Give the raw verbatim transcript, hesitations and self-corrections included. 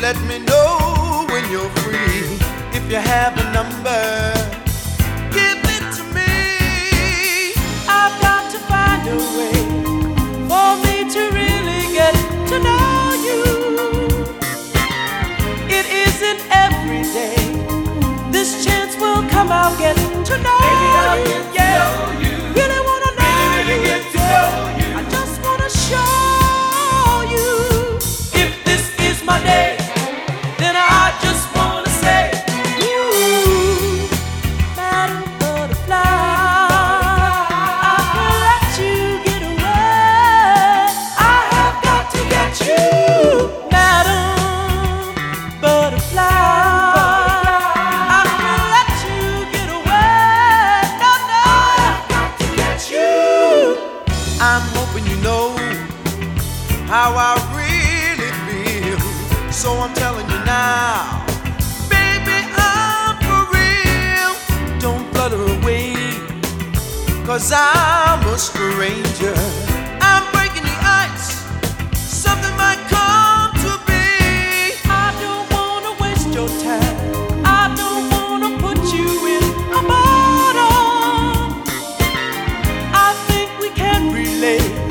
let me know when you're free. If you have a number, give it to me. I've got to find a way for me to really get to know you. It isn't every day this chance will come. I'll get to know Baby, I'll you. get to Yeah. know you. Really wanna know Really, really you. get to know you. I just wanna show you. If this is my day, then I just wanna say, ooh, Madam Butterfly, I can let you get away. I have got to get you, Madam Butterfly. I can let you get away. No, no, I have got to get you. I'm hoping you know how I really feel, so I'm telling you now, baby, I'm for real. Don't flutter away, cause I'm a stranger. I'm breaking the ice, something might come to be. I don't wanna waste your time, I don't wanna put you in a bottle. I think we can relate